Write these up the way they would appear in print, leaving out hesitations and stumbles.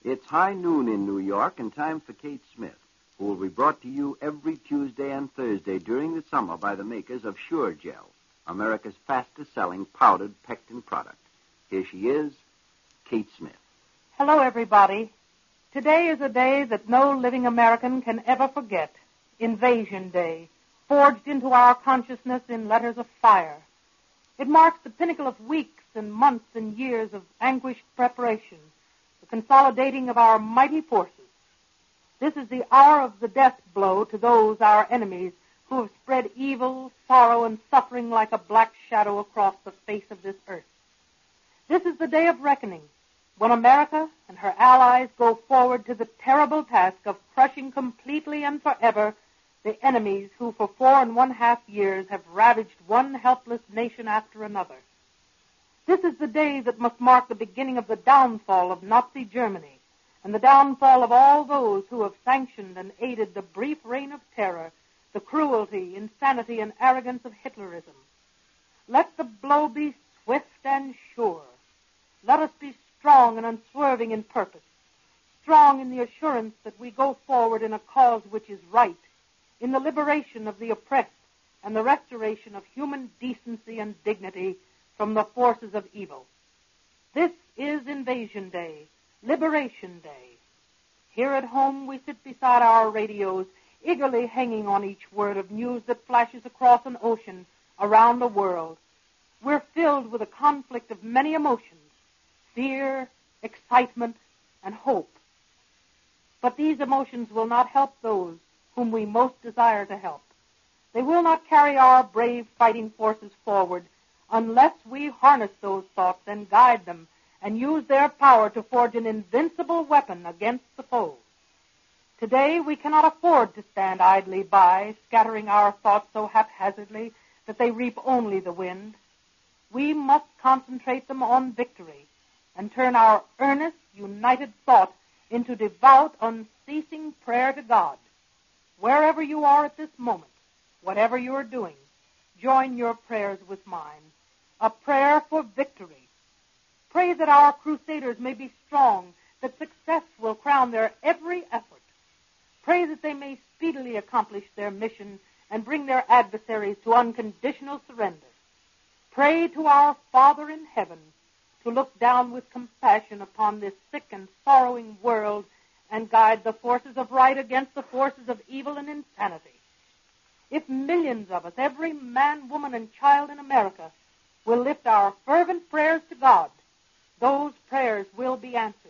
It's high noon in New York and time for Kate Smith, who will be brought to you every Tuesday and Thursday during the summer by the makers of Sure Gel, America's fastest-selling powdered pectin product. Here she is, Kate Smith. Hello, everybody. Today is a day that no living American can ever forget, Invasion Day, forged into our consciousness in letters of fire. It marks the pinnacle of weeks and months and years of anguished preparation, the consolidating of our mighty forces. This is the hour of the death blow to those, our enemies, who have spread evil, sorrow, and suffering like a black shadow across the face of this earth. This is the day of reckoning, when America and her allies go forward to the terrible task of crushing completely and forever the enemies who for 4.5 years have ravaged one helpless nation after another. This is the day that must mark the beginning of the downfall of Nazi Germany and the downfall of all those who have sanctioned and aided the brief reign of terror, the cruelty, insanity, and arrogance of Hitlerism. Let the blow be swift and sure. Let us be strong and unswerving in purpose, strong in the assurance that we go forward in a cause which is right, in the liberation of the oppressed and the restoration of human decency and dignity from the forces of evil. This is Invasion Day, Liberation Day. Here at home we sit beside our radios, eagerly hanging on each word of news that flashes across an ocean around the world. We're filled with a conflict of many emotions, fear, excitement, and hope. But these emotions will not help those whom we most desire to help. They will not carry our brave fighting forces forward unless we harness those thoughts and guide them and use their power to forge an invincible weapon against the foe. Today we cannot afford to stand idly by, scattering our thoughts so haphazardly that they reap only the wind. We must concentrate them on victory and turn our earnest, united thought into devout, unceasing prayer to God. Wherever you are at this moment, whatever you are doing, join your prayers with mine. A prayer for victory. Pray that our crusaders may be strong, that success will crown their every effort. Pray that they may speedily accomplish their mission and bring their adversaries to unconditional surrender. Pray to our Father in heaven to look down with compassion upon this sick and sorrowing world and guide the forces of right against the forces of evil and insanity. If millions of us, every man, woman, and child in America, will lift our fervent prayers to God, those prayers will be answered.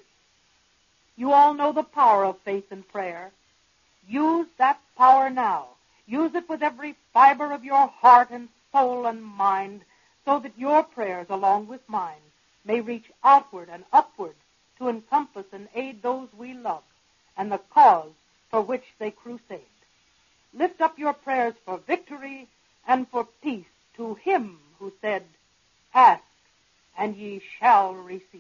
You all know the power of faith and prayer. Use that power now. Use it with every fiber of your heart and soul and mind, so that your prayers, along with mine, may reach outward and upward to encompass and aid those we love and the cause for which they crusade. Lift up your prayers for victory and for peace to Him who said, "Ask, and ye shall receive."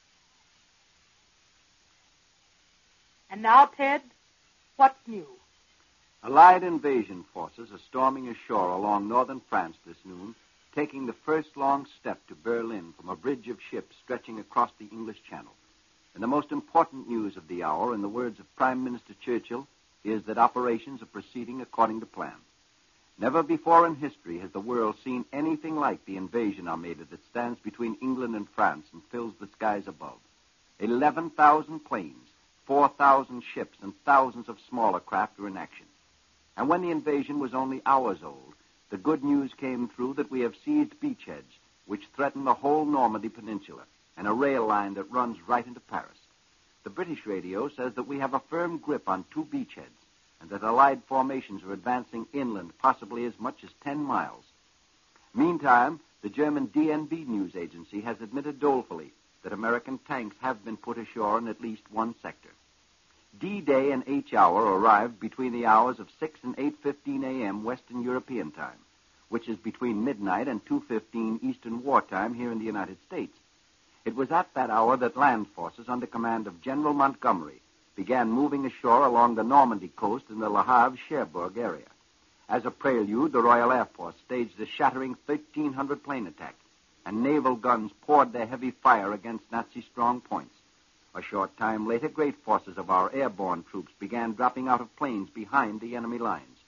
And now, Ted, what's new? Allied invasion forces are storming ashore along northern France this noon, taking the first long step to Berlin from a bridge of ships stretching across the English Channel. And the most important news of the hour, in the words of Prime Minister Churchill, is that operations are proceeding according to plan. Never before in history has the world seen anything like the invasion armada that stands between England and France and fills the skies above. 11,000 planes, 4,000 ships, and thousands of smaller craft are in action. And when the invasion was only hours old, the good news came through that we have seized beachheads which threaten the whole Normandy Peninsula and a rail line that runs right into Paris. The British radio says that we have a firm grip on 2 beachheads and that Allied formations are advancing inland possibly as much as 10 miles. Meantime, the German DNB news agency has admitted dolefully that American tanks have been put ashore in at least one sector. D-Day and H-Hour arrived between the hours of 6 and 8:15 a.m. Western European time, which is between midnight and 2:15 Eastern Wartime here in the United States. It was at that hour that land forces under command of General Montgomery began moving ashore along the Normandy coast in the Le Havre-Cherbourg area. As a prelude, the Royal Air Force staged a shattering 1,300 plane attack, and naval guns poured their heavy fire against Nazi strong points. A short time later, great forces of our airborne troops began dropping out of planes behind the enemy lines.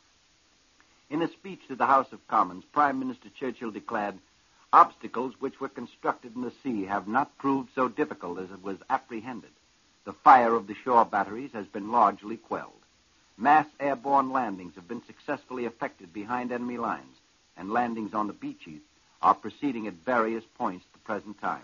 In a speech to the House of Commons, Prime Minister Churchill declared, "Obstacles which were constructed in the sea have not proved so difficult as it was apprehended. The fire of the shore batteries has been largely quelled. Mass airborne landings have been successfully effected behind enemy lines, and landings on the beaches are proceeding at various points at the present time."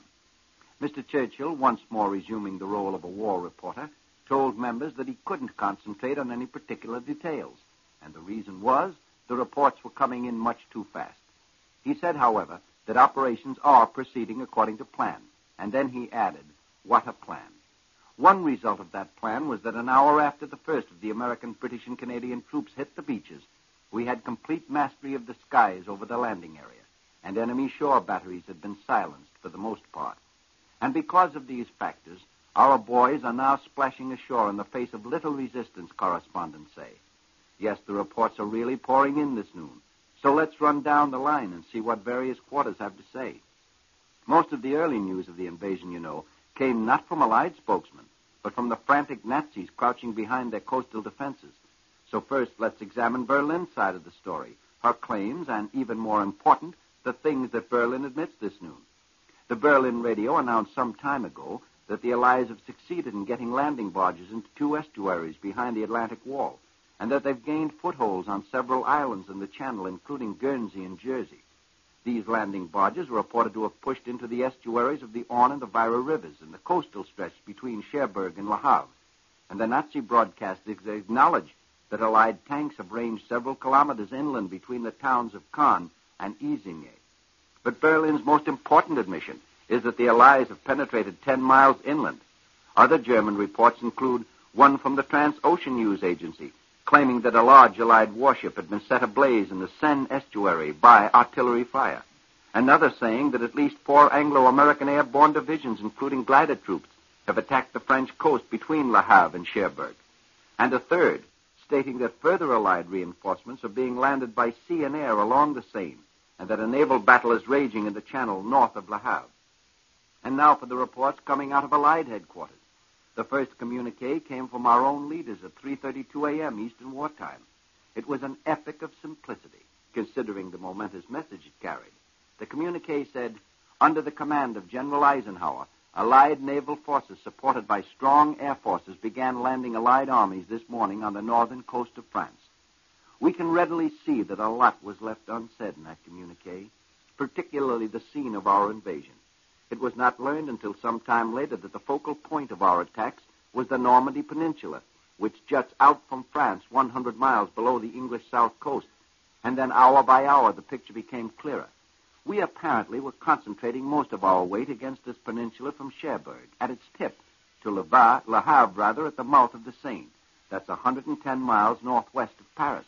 Mr. Churchill, once more resuming the role of a war reporter, told members that he couldn't concentrate on any particular details, and the reason was the reports were coming in much too fast. He said, however, that operations are proceeding according to plan, and then he added, "What a plan." One result of that plan was that an hour after the first of the American, British, and Canadian troops hit the beaches, we had complete mastery of the skies over the landing area, and enemy shore batteries had been silenced for the most part. And because of these factors, our boys are now splashing ashore in the face of little resistance, correspondents say. Yes, the reports are really pouring in this noon. So let's run down the line and see what various quarters have to say. Most of the early news of the invasion, you know, came not from Allied spokesmen, but from the frantic Nazis crouching behind their coastal defenses. So first, let's examine Berlin's side of the story, her claims, and even more important, the things that Berlin admits this noon. The Berlin radio announced some time ago that the Allies have succeeded in getting landing barges into 2 estuaries behind the Atlantic Wall, and that they've gained footholds on several islands in the Channel, including Guernsey and Jersey. These landing barges were reported to have pushed into the estuaries of the Orne and the Vira rivers in the coastal stretch between Cherbourg and Le Havre, and the Nazi broadcast acknowledged that Allied tanks have ranged several kilometers inland between the towns of Caen and Isigny. But Berlin's most important admission is that the Allies have penetrated 10 miles inland. Other German reports include one from the Transocean News Agency, claiming that a large Allied warship had been set ablaze in the Seine estuary by artillery fire. Another saying that at least 4 Anglo-American airborne divisions, including glider troops, have attacked the French coast between Le Havre and Cherbourg. And a third, stating that further Allied reinforcements are being landed by sea and air along the Seine, and that a naval battle is raging in the Channel north of Le Havre. And now for the reports coming out of Allied headquarters. The first communique came from our own leaders at 3:32 a.m. Eastern Wartime. It was an epic of simplicity, considering the momentous message it carried. The communique said, "Under the command of General Eisenhower, Allied naval forces supported by strong air forces began landing Allied armies this morning on the northern coast of France." We can readily see that a lot was left unsaid in that communique, particularly the scene of our invasion. It was not learned until some time later that the focal point of our attacks was the Normandy Peninsula, which juts out from France 100 miles below the English south coast, and then hour by hour the picture became clearer. We apparently were concentrating most of our weight against this peninsula from Cherbourg, at its tip, to Le Havre, at the mouth of the Seine. That's 110 miles northwest of Paris.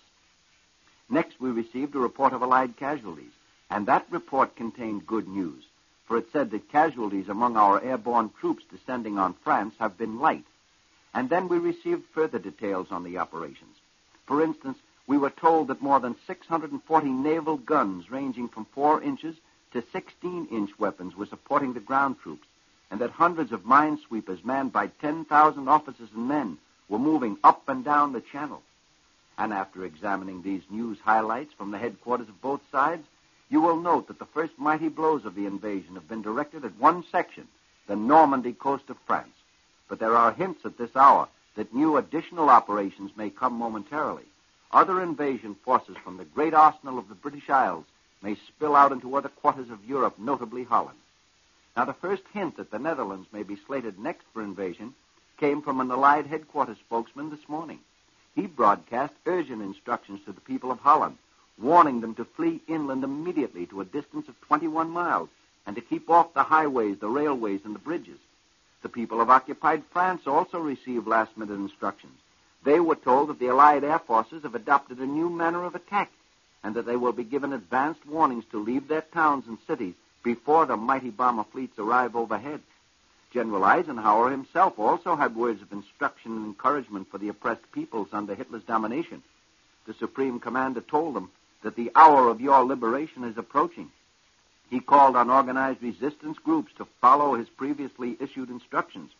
Next, we received a report of Allied casualties, and that report contained good news, for it said that casualties among our airborne troops descending on France have been light. And then we received further details on the operations. For instance, we were told that more than 640 naval guns ranging from 4 inches to 16-inch weapons were supporting the ground troops, and that hundreds of minesweepers manned by 10,000 officers and men were moving up and down the Channel. And after examining these news highlights from the headquarters of both sides, you will note that the first mighty blows of the invasion have been directed at one section, the Normandy coast of France. But there are hints at this hour that new additional operations may come momentarily. Other invasion forces from the great arsenal of the British Isles may spill out into other quarters of Europe, notably Holland. Now, the first hint that the Netherlands may be slated next for invasion came from an Allied headquarters spokesman this morning. He broadcast urgent instructions to the people of Holland, warning them to flee inland immediately to a distance of 21 miles and to keep off the highways, the railways, and the bridges. The people of occupied France also received last-minute instructions. They were told that the Allied air forces have adopted a new manner of attack and that they will be given advanced warnings to leave their towns and cities before the mighty bomber fleets arrive overhead. General Eisenhower himself also had words of instruction and encouragement for the oppressed peoples under Hitler's domination. The Supreme Commander told them that the hour of your liberation is approaching. He called on organized resistance groups to follow his previously issued instructions.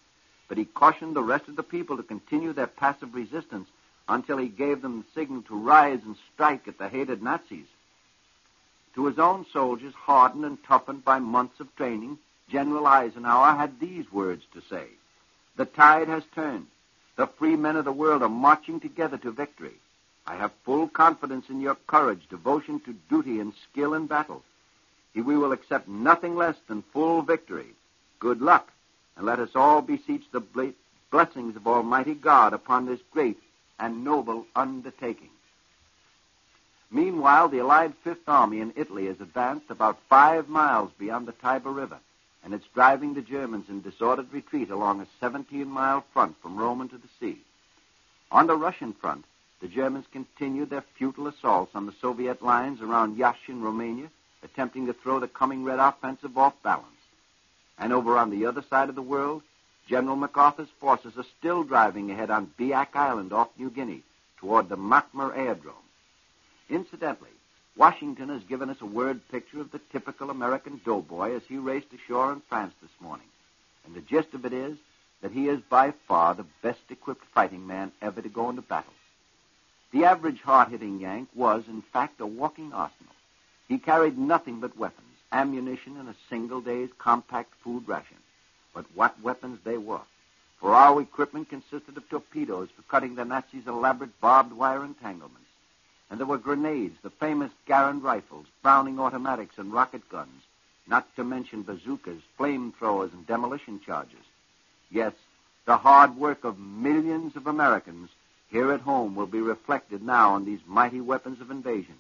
but he cautioned the rest of the people to continue their passive resistance until he gave them the signal to rise and strike at the hated Nazis. To his own soldiers, hardened and toughened by months of training, General Eisenhower had these words to say: "The tide has turned. The free men of the world are marching together to victory. I have full confidence in your courage, devotion to duty, and skill in battle. We will accept nothing less than full victory. Good luck, and let us all beseech the blessings of Almighty God upon this great and noble undertaking." Meanwhile, the Allied Fifth Army in Italy has advanced about 5 miles beyond the Tiber River, and it's driving the Germans in disordered retreat along a 17-mile front from Rome into the sea. On the Russian front, the Germans continued their futile assaults on the Soviet lines around Yash in Romania, attempting to throw the coming Red offensive off balance. And over on the other side of the world, General MacArthur's forces are still driving ahead on Biak Island off New Guinea toward the Makmur Aerodrome. Incidentally, Washington has given us a word picture of the typical American doughboy as he raced ashore in France this morning. And the gist of it is that he is by far the best-equipped fighting man ever to go into battle. The average hard-hitting Yank was, in fact, a walking arsenal. He carried nothing but weapons, ammunition, and a single day's compact food ration. But what weapons they were. For our equipment consisted of torpedoes for cutting the Nazis' elaborate barbed wire entanglements. And there were grenades, the famous Garand rifles, Browning automatics, and rocket guns, not to mention bazookas, flamethrowers, and demolition charges. Yes, the hard work of millions of Americans here at home will be reflected now on these mighty weapons of invasion.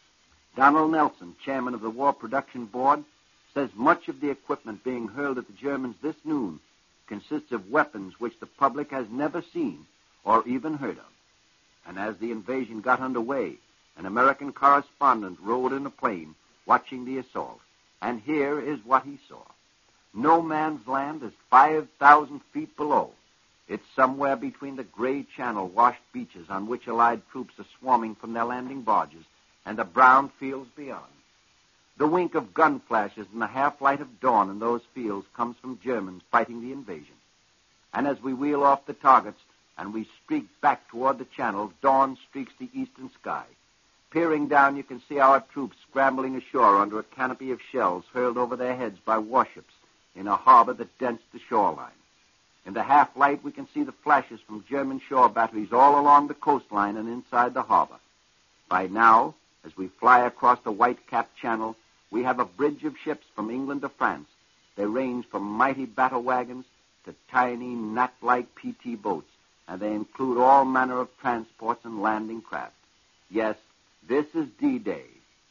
Donald Nelson, chairman of the War Production Board, says much of the equipment being hurled at the Germans this noon consists of weapons which the public has never seen or even heard of. And as the invasion got underway, an American correspondent rode in a plane watching the assault. And here is what he saw. No man's land is 5,000 feet below. It's somewhere between the gray channel-washed beaches on which Allied troops are swarming from their landing barges and the brown fields beyond. The wink of gun flashes and the half-light of dawn in those fields comes from Germans fighting the invasion. And as we wheel off the targets and we streak back toward the channel, dawn streaks the eastern sky. Peering down, you can see our troops scrambling ashore under a canopy of shells hurled over their heads by warships in a harbor that dents the shoreline. In the half-light, we can see the flashes from German shore batteries all along the coastline and inside the harbor. By now, as we fly across the white-capped channel, we have a bridge of ships from England to France. They range from mighty battle wagons to tiny, gnat-like PT boats, and they include all manner of transports and landing craft. Yes, this is D-Day,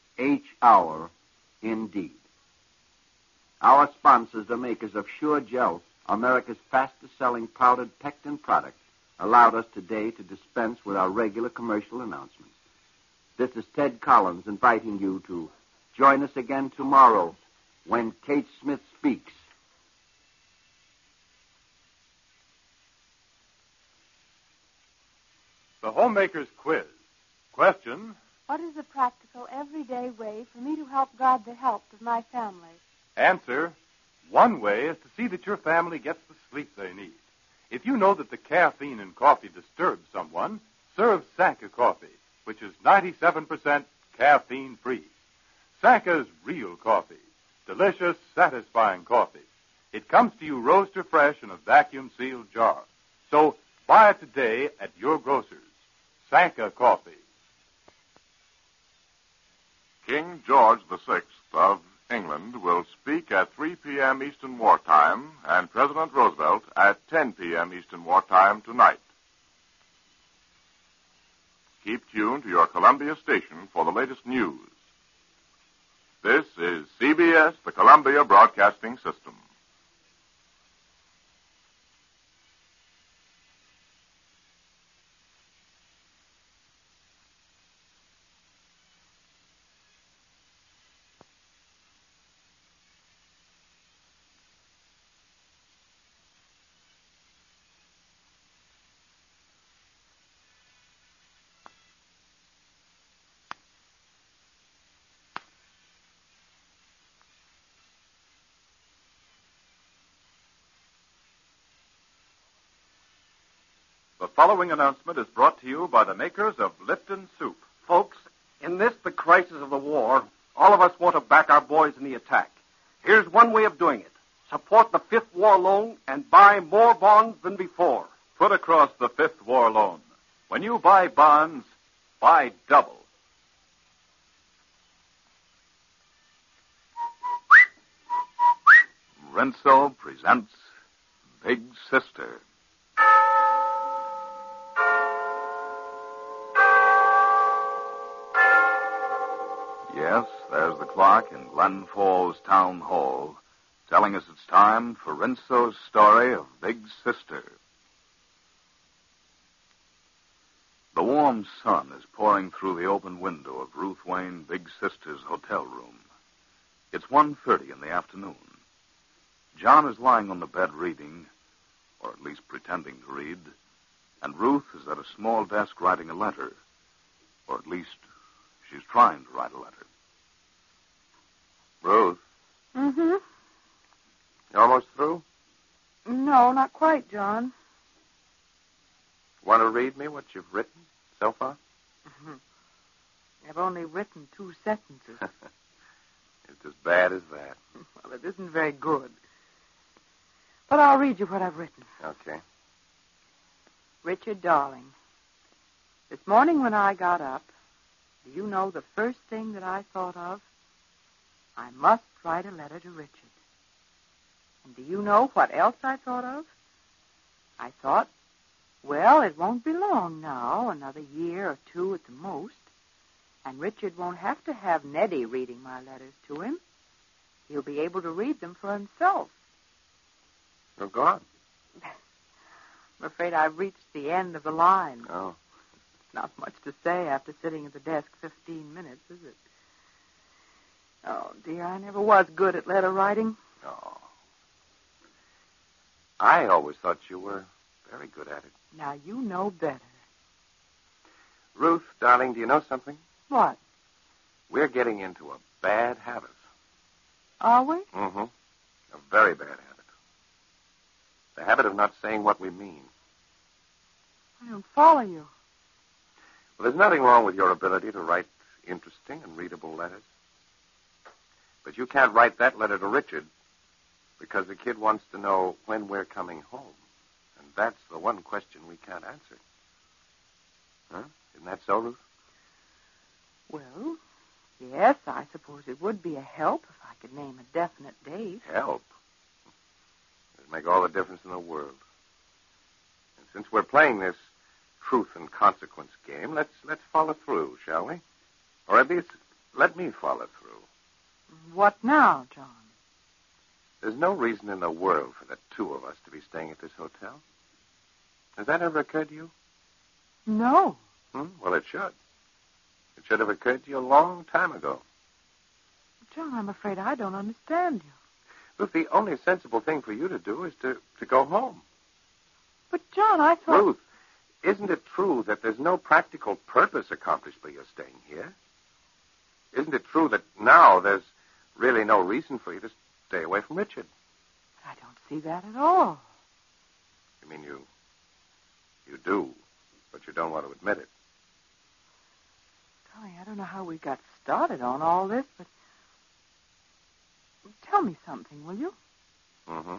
H-hour indeed. Our sponsors, the makers of Sure Gel, America's fastest-selling powdered pectin product, allowed us today to dispense with our regular commercial announcements. This is Ted Collins inviting you to join us again tomorrow when Kate Smith speaks. The Homemaker's Quiz. Question: what is the practical, everyday way for me to help God the health of my family? Answer: one way is to see that your family gets the sleep they need. If you know that the caffeine in coffee disturbs someone, serve Sanka coffee, which is 97% caffeine-free. Sanka's real coffee. Delicious, satisfying coffee. It comes to you roaster fresh in a vacuum-sealed jar. So buy it today at your grocer's. Sanka coffee. King George VI of England will speak at 3 p.m. Eastern Wartime and President Roosevelt at 10 p.m. Eastern Wartime tonight. Keep tuned to your Columbia station for the latest news. This is CBS, the Columbia Broadcasting System. The following announcement is brought to you by the makers of Lipton Soup. Folks, in this, the crisis of the war, all of us want to back our boys in the attack. Here's one way of doing it. Support the Fifth War Loan and buy more bonds than before. Put across the Fifth War Loan. When you buy bonds, buy double. Rinso presents Big Sister. Yes, there's the clock in Glen Falls Town Hall telling us it's time for Rinso's story of Big Sister. The warm sun is pouring through the open window of Ruth Wayne Big Sister's hotel room. It's 1:30 in the afternoon. John is lying on the bed reading, or at least pretending to read, and Ruth is at a small desk writing a letter, or at least she's trying to write a letter. Ruth? Mm-hmm. You almost through? No, not quite, John. Want to read me what you've written so far? Mm-hmm. I've only written 2 sentences. It's as bad as that. Well, it isn't very good. But I'll read you what I've written. Okay. Richard, darling, this morning when I got up, do you know the first thing that I thought of? I must write a letter to Richard. And do you know what else I thought of? I thought, well, it won't be long now, another year or 2 at the most, and Richard won't have to have Nettie reading my letters to him. He'll be able to read them for himself. You're gone. I'm afraid I've reached the end of the line. Oh. Not much to say after sitting at the desk 15 minutes, is it? Oh, dear, I never was good at letter writing. Oh. I always thought you were very good at it. Now, you know better. Ruth, darling, do you know something? What? We're getting into a bad habit. Are we? Mm-hmm. A very bad habit. The habit of not saying what we mean. I don't follow you. Well, there's nothing wrong with your ability to write interesting and readable letters. But you can't write that letter to Richard because the kid wants to know when we're coming home. And that's the one question we can't answer. Huh? Isn't that so, Ruth? Well, yes, I suppose it would be a help if I could name a definite date. Help? It'd make all the difference in the world. And since we're playing this truth and consequence game, let's follow through, shall we? Or at least let me follow through. What now, John? There's no reason in the world for the 2 of us to be staying at this hotel. Has that ever occurred to you? No. Well, it should. It should have occurred to you a long time ago. John, I'm afraid I don't understand you. Look, the only sensible thing for you to do is to go home. But, John, I thought... Ruth, isn't it true that there's no practical purpose accomplished by your staying here? Isn't it true that now there's really no reason for you to stay away from Richard? I don't see that at all. You mean you do, but you don't want to admit it. Golly, I don't know how we got started on all this, but... Tell me something, will you? Mm-hmm.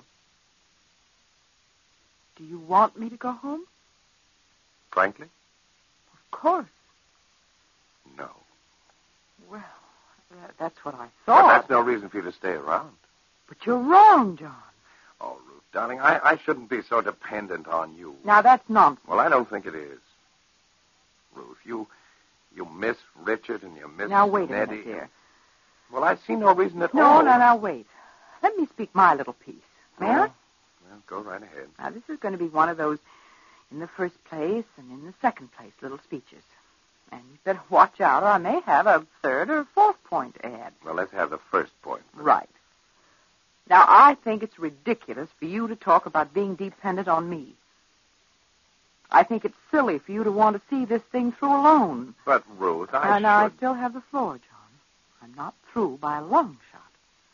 Do you want me to go home? Frankly? Of course. No. Well, that's what I thought. But that's no reason for you to stay around. But you're wrong, John. Oh, Ruth, darling, I shouldn't be so dependent on you. Now, that's nonsense. Well, I don't think it is. Ruth, you miss Richard and you miss Now, wait a Nettie. minute, dear. Well, I see no reason at No, all. now, wait. Let me speak my little piece. May I? Well, go right ahead. Now, this is going to be one of those in the first place and in the second place little speeches. And you better watch out, or I may have a 3rd or 4th point to add. Well, let's have the first point. Right. Now, I think it's ridiculous for you to talk about being dependent on me. I think it's silly for you to want to see this thing through alone. But, Ruth, Now, I still have the floor, John. I'm not through by a long shot.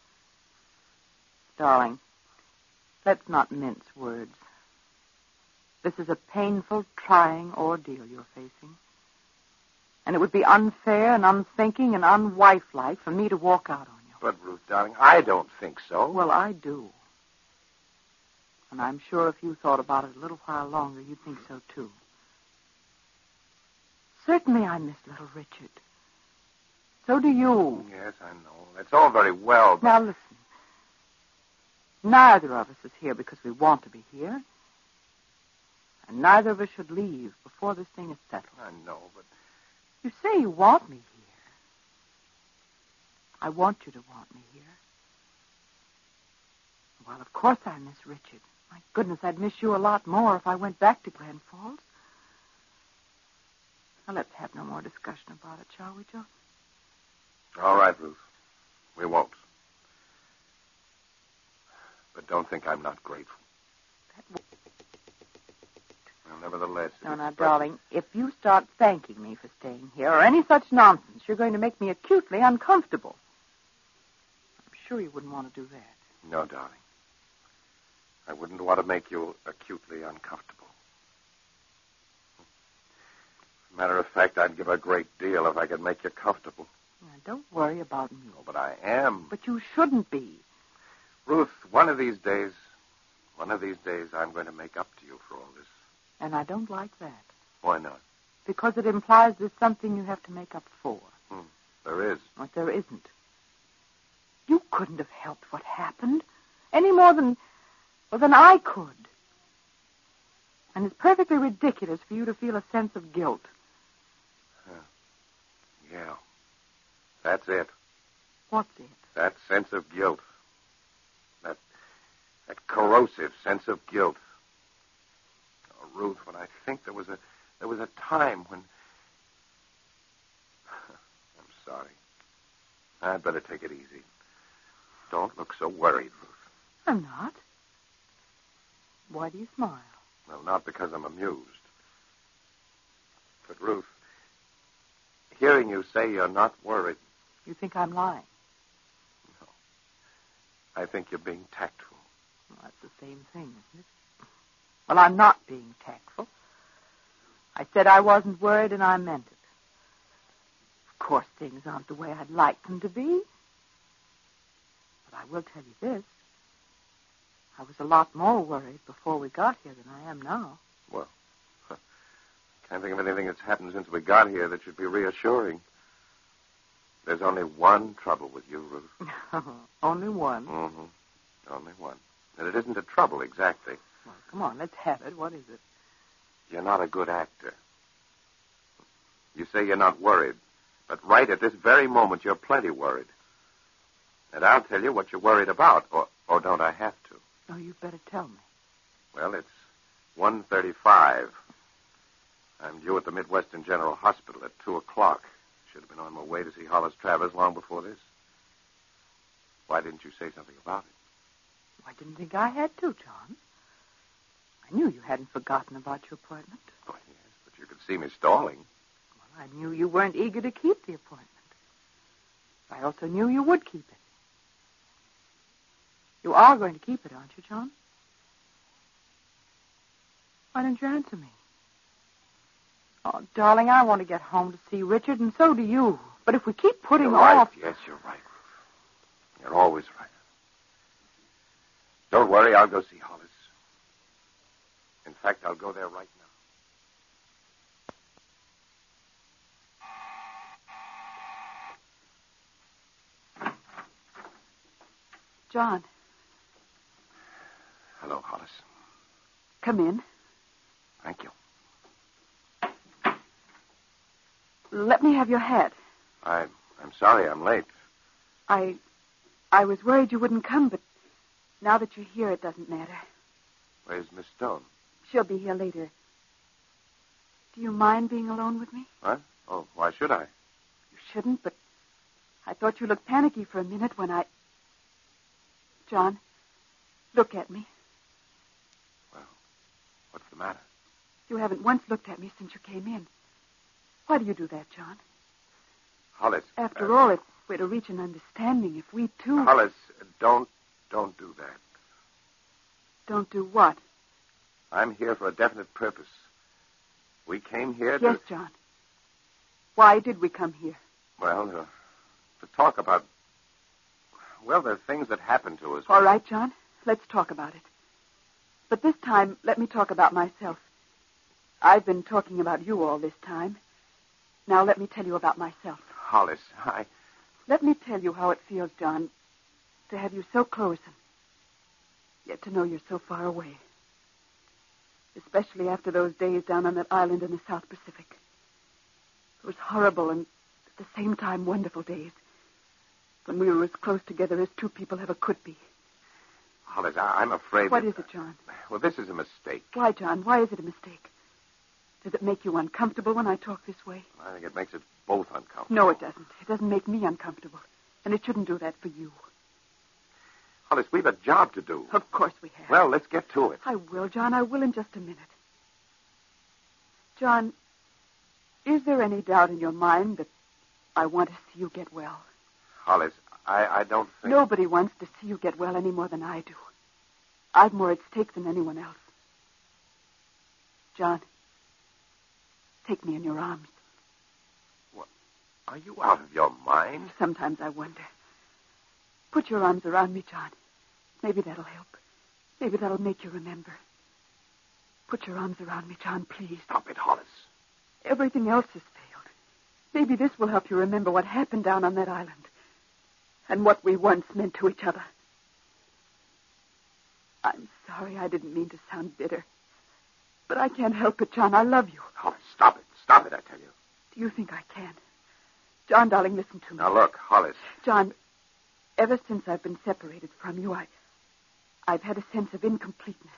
Darling, let's not mince words. This is a painful, trying ordeal you're facing. And it would be unfair and unthinking and unwifelike for me to walk out on you. But, Ruth, darling, I don't think so. Well, I do. And I'm sure if you thought about it a little while longer, you'd think so, too. Certainly I miss little Richard. So do you. Yes, I know. That's all very well, but... Now, listen. Neither of us is here because we want to be here. And neither of us should leave before this thing is settled. I know, but... You say you want me here. I want you to want me here. Well, of course I miss Richard. My goodness, I'd miss you a lot more if I went back to Glen Falls. Now, let's have no more discussion about it, shall we, Joe? All right, Ruth. We won't. But don't think I'm not grateful. Well, nevertheless... Now, darling, if you start thanking me for staying here or any such nonsense, you're going to make me acutely uncomfortable. I'm sure you wouldn't want to do that. No, darling. I wouldn't want to make you acutely uncomfortable. As a matter of fact, I'd give a great deal if I could make you comfortable. Now, don't worry about me. Oh, but I am. But you shouldn't be. Ruth, one of these days, I'm going to make up to you for all this. And I don't like that. Why not? Because it implies there's something you have to make up for. There is. But there isn't. You couldn't have helped what happened any more than I could. And it's perfectly ridiculous for you to feel a sense of guilt. Yeah. That's it. What's it? That sense of guilt. That corrosive sense of guilt. Oh, Ruth, when I think there was a time when... I'm sorry. I'd better take it easy. Don't look so worried, Ruth. I'm not. Why do you smile? Well, not because I'm amused. But, Ruth, hearing you say you're not worried... You think I'm lying? No. I think you're being tactful. Well, that's the same thing, isn't it? Well, I'm not being tactful. I said I wasn't worried, and I meant it. Of course, things aren't the way I'd like them to be. But I will tell you this. I was a lot more worried before we got here than I am now. Well, can't think of anything that's happened since we got here that should be reassuring. There's only one trouble with you, Ruth. Only one? Mm-hmm. Only one. And it isn't a trouble, exactly. Well, come on, let's have it. What is it? You're not a good actor. You say you're not worried, but right at this very moment, you're plenty worried. And I'll tell you what you're worried about, or don't I have to? Oh, you better tell me. Well, it's 1:35. I'm due at the Midwestern General Hospital at 2 o'clock. Should have been on my way to see Hollis Travers long before this. Why didn't you say something about it? I didn't think I had to, John. I knew you hadn't forgotten about your appointment. Oh, yes, but you could see me stalling. Well, I knew you weren't eager to keep the appointment. I also knew you would keep it. You are going to keep it, aren't you, John? Why don't you answer me? Oh, darling, I want to get home to see Richard, and so do you. But if we keep putting You're right. off... Yes, you're right, Ruth. You're always right. Don't worry, I'll go see Hollis. In fact, I'll go there right now. John. Hello, Hollis. Come in. Thank you. Let me have your hat. I'm sorry I'm late. I was worried you wouldn't come, but now that you're here, it doesn't matter. Where's Miss Stone? She'll be here later. Do you mind being alone with me? What? Oh, why should I? You shouldn't, but I thought you looked panicky for a minute when I... John, look at me. Well, what's the matter? You haven't once looked at me since you came in. Why do you do that, John? Hollis. After all, if we're to reach an understanding, if we two... Hollis, don't do that. Don't do what? I'm here for a definite purpose. We came here to... Yes, John. Why did we come here? Well, to talk about... Well, there are things that happened to us. All right, John. Let's talk about it. But this time, let me talk about myself. I've been talking about you all this time. Now let me tell you about myself. Hollis, Let me tell you how it feels, John, to have you so close and yet to know you're so far away. Especially after those days down on that island in the South Pacific. Those horrible and at the same time wonderful days when we were as close together as two people ever could be. Hollis, I'm afraid... What is it, John? Well, this is a mistake. Why, John? Why is it a mistake? Does it make you uncomfortable when I talk this way? I think it makes it both uncomfortable. No, it doesn't. It doesn't make me uncomfortable. And it shouldn't do that for you. Hollis, we've a job to do. Of course we have. Well, let's get to it. I will, John. I will in just a minute. John, is there any doubt in your mind that I want to see you get well? Hollis, I don't think... Nobody wants to see you get well any more than I do. I've more at stake than anyone else. John, take me in your arms. What? Are you out of your mind? Sometimes I wonder. Put your arms around me, John. Maybe that'll help. Maybe that'll make you remember. Put your arms around me, John, please. Stop it, Hollis. Everything else has failed. Maybe this will help you remember what happened down on that island. And what we once meant to each other. I'm sorry, I didn't mean to sound bitter. But I can't help it, John. I love you. Hollis, stop it. Stop it, I tell you. Do you think I can? John, darling, listen to me. Now, look, Hollis. John, ever since I've been separated from you, I've had a sense of incompleteness.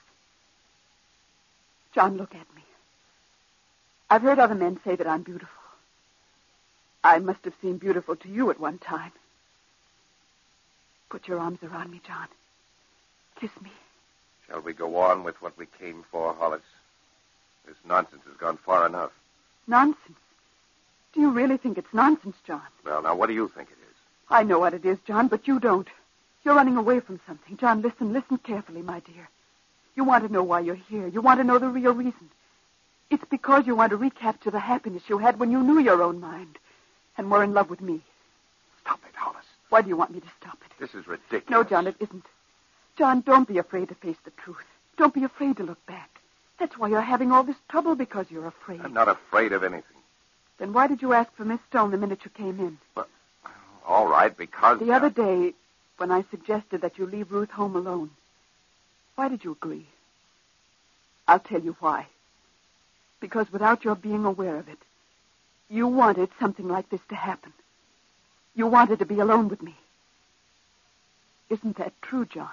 John, look at me. I've heard other men say that I'm beautiful. I must have seemed beautiful to you at one time. Put your arms around me, John. Kiss me. Shall we go on with what we came for, Hollis? This nonsense has gone far enough. Nonsense? Do you really think it's nonsense, John? Well, now, what do you think it is? I know what it is, John, but you don't. You're running away from something. John, listen carefully, my dear. You want to know why you're here. You want to know the real reason. It's because you want to recapture the happiness you had when you knew your own mind and were in love with me. Stop it, Hollis. Why do you want me to stop it? This is ridiculous. No, John, it isn't. John, don't be afraid to face the truth. Don't be afraid to look back. That's why you're having all this trouble, because you're afraid. I'm not afraid of anything. Then why did you ask for Miss Stone the minute you came in? Well, all right, because... The other day, when I suggested that you leave Ruth home alone, why did you agree? I'll tell you why. Because without your being aware of it, you wanted something like this to happen. You wanted to be alone with me. Isn't that true, John?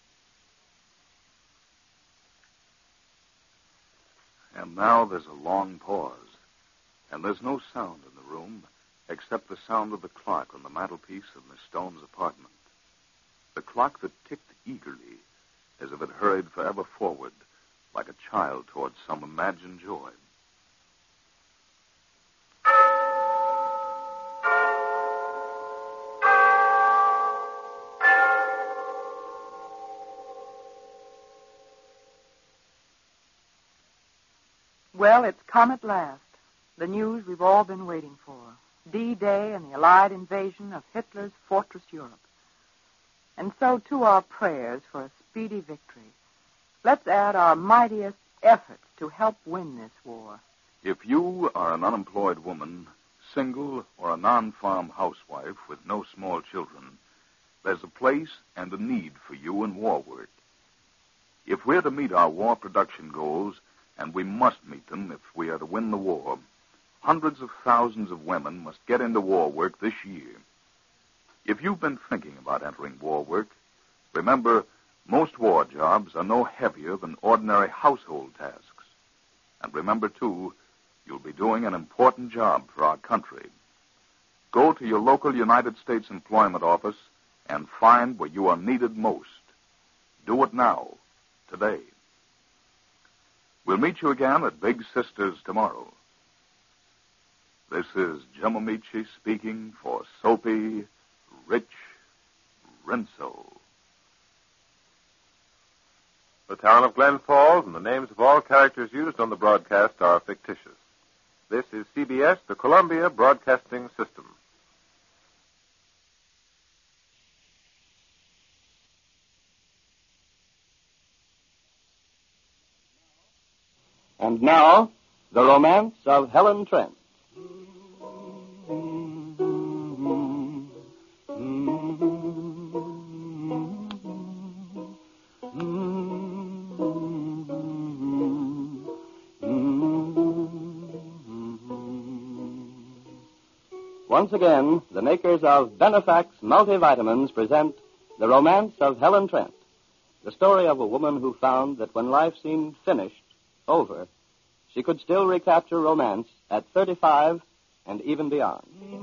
And now there's a long pause, and there's no sound in the room except the sound of the clock on the mantelpiece of Miss Stone's apartment. The clock that ticked eagerly, as if it hurried forever forward, like a child towards some imagined joy. Well, it's come at last. The news we've all been waiting for. D-Day and the Allied invasion of Hitler's fortress Europe. And so, to our prayers for a speedy victory, let's add our mightiest efforts to help win this war. If you are an unemployed woman, single, or a non-farm housewife with no small children, there's a place and a need for you in war work. If we're to meet our war production goals, and we must meet them if we are to win the war, hundreds of thousands of women must get into war work this year. If you've been thinking about entering war work, remember, most war jobs are no heavier than ordinary household tasks. And remember, too, you'll be doing an important job for our country. Go to your local United States employment office and find where you are needed most. Do it now, today. We'll meet you again at Big Sisters tomorrow. This is Jim Amici speaking for Soapy Rich Rinso. The town of Glen Falls and the names of all characters used on the broadcast are fictitious. This is CBS, the Columbia Broadcasting System. And now, The Romance of Helen Trent. Once again, the makers of Benefax multivitamins present The Romance of Helen Trent, the story of a woman who found that when life seemed finished, over, she could still recapture romance at 35 and even beyond.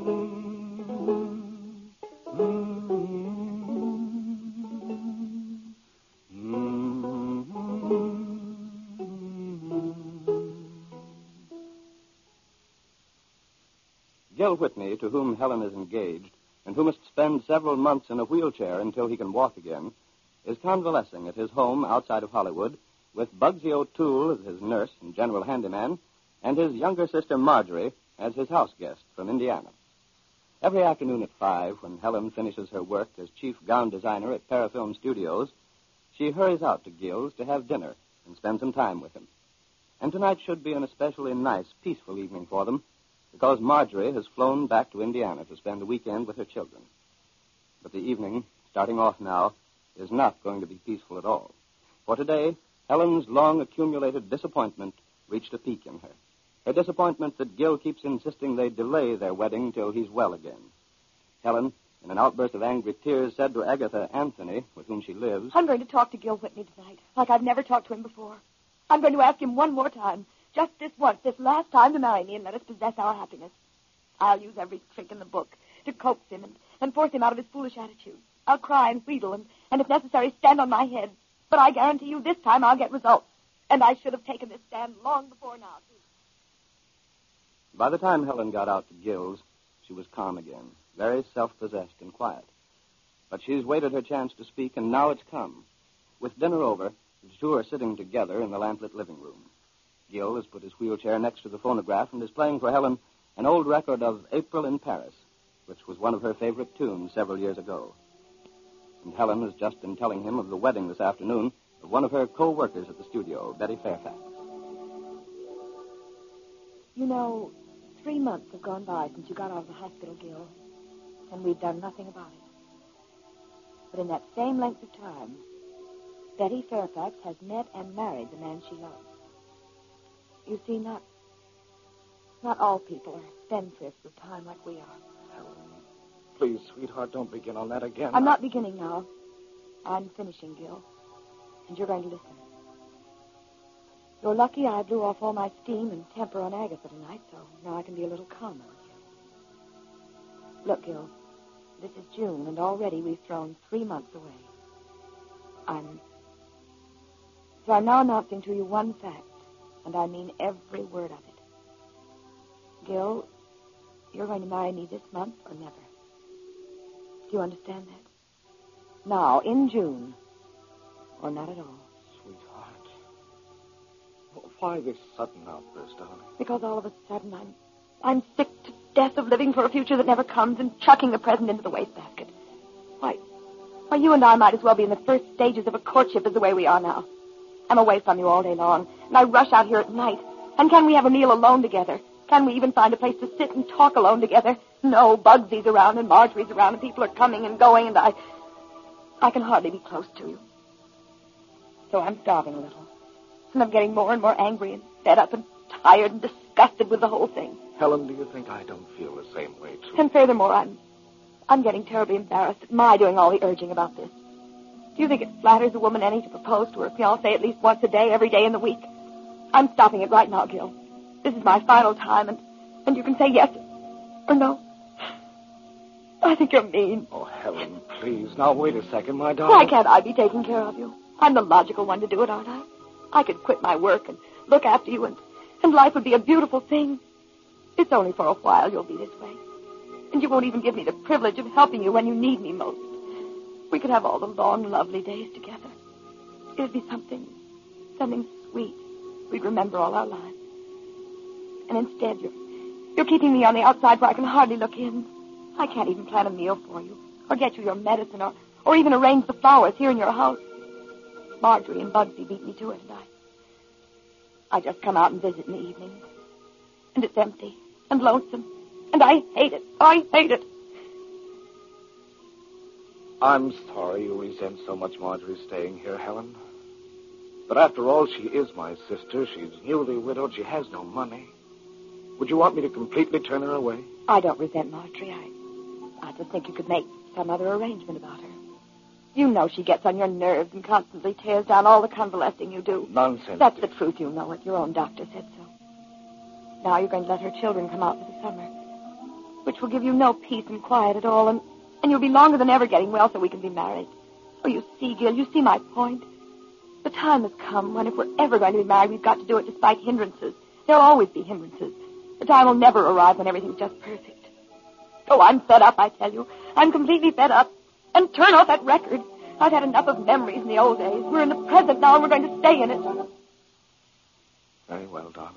Gil Whitney, to whom Helen is engaged, and who must spend several months in a wheelchair until he can walk again, is convalescing at his home outside of Hollywood with Bugsy O'Toole as his nurse and general handyman, and his younger sister Marjorie as his house guest from Indiana. Every afternoon at 5, when Helen finishes her work as chief gown designer at Parafilm Studios, she hurries out to Gil's to have dinner and spend some time with him. And tonight should be an especially nice, peaceful evening for them, because Marjorie has flown back to Indiana to spend the weekend with her children. But the evening, starting off now, is not going to be peaceful at all. For today, Helen's long-accumulated disappointment reached a peak in her. Her disappointment that Gil keeps insisting they delay their wedding till he's well again. Helen, in an outburst of angry tears, said to Agatha Anthony, with whom she lives, I'm going to talk to Gil Whitney tonight, like I've never talked to him before. I'm going to ask him one more time, just this once, this last time, to marry me and let us possess our happiness. I'll use every trick in the book to coax him and force him out of his foolish attitude. I'll cry and wheedle and if necessary, stand on my head. But I guarantee you this time I'll get results. And I should have taken this stand long before now, too. By the time Helen got out to Gil's, she was calm again, very self-possessed and quiet. But she's waited her chance to speak, and now it's come. With dinner over, the two are sitting together in the lamplit living room. Gil has put his wheelchair next to the phonograph and is playing for Helen an old record of April in Paris, which was one of her favorite tunes several years ago. And Helen has just been telling him of the wedding this afternoon of one of her co-workers at the studio, Betty Fairfax. You know, 3 months have gone by since you got out of the hospital, Gil, and we've done nothing about it. But in that same length of time, Betty Fairfax has met and married the man she loves. You see, not all people are spendthrifts with time like we are. Helen, please, sweetheart, don't begin on that again. I'm not beginning now. I'm finishing, Gil. And you're going to listen. You're lucky I blew off all my steam and temper on Agatha tonight, so now I can be a little calmer with you. Look, Gil, this is June, and already we've thrown 3 months away. I'm now announcing to you one fact, and I mean every word of it. Gil, you're going to marry me this month or never. Do you understand that? Now, in June, or not at all. Sweetheart. Why this sudden outburst, darling? Because all of a sudden I'm sick to death of living for a future that never comes and chucking the present into the wastebasket. Why, you and I might as well be in the first stages of a courtship as the way we are now. I'm away from you all day long, and I rush out here at night. And can we have a meal alone together? Can we even find a place to sit and talk alone together? No, Bugsy's around and Marjorie's around and people are coming and going, and I can hardly be close to you. So I'm starving a little. And I'm getting more and more angry and fed up and tired and disgusted with the whole thing. Helen, do you think I don't feel the same way, too? And furthermore, I'm getting terribly embarrassed at my doing all the urging about this. Do you think it flatters a woman any to propose to her fiancé at least once a day, every day in the week? I'm stopping it right now, Gil. This is my final time, and you can say yes or no. I think you're mean. Oh, Helen, please. Now, wait a second, my darling. Why can't I be taking care of you? I'm the logical one to do it, aren't I? I could quit my work and look after you, and life would be a beautiful thing. It's only for a while you'll be this way. And you won't even give me the privilege of helping you when you need me most. We could have all the long, lovely days together. It'd be something sweet we'd remember all our lives. And instead, you're keeping me on the outside where I can hardly look in. I can't even plan a meal for you, or get you your medicine, or even arrange the flowers here in your house. Marjorie and Bugsy beat me to it, and I just come out and visit in the evenings. And it's empty and lonesome, and I hate it. I hate it. I'm sorry you resent so much Marjorie staying here, Helen. But after all, she is my sister. She's newly widowed. She has no money. Would you want me to completely turn her away? I don't resent Marjorie. I just think you could make some other arrangement about her. You know she gets on your nerves and constantly tears down all the convalescing you do. Nonsense. That's the truth, you know it. Your own doctor said so. Now you're going to let her children come out for the summer, which will give you no peace and quiet at all, and you'll be longer than ever getting well so we can be married. Oh, you see, Gil, you see my point. The time has come when if we're ever going to be married, we've got to do it despite hindrances. There'll always be hindrances. The time will never arrive when everything's just perfect. Oh, I'm fed up, I tell you. I'm completely fed up. And turn off that record. I've had enough of memories in the old days. We're in the present now, and we're going to stay in it. Very well, darling.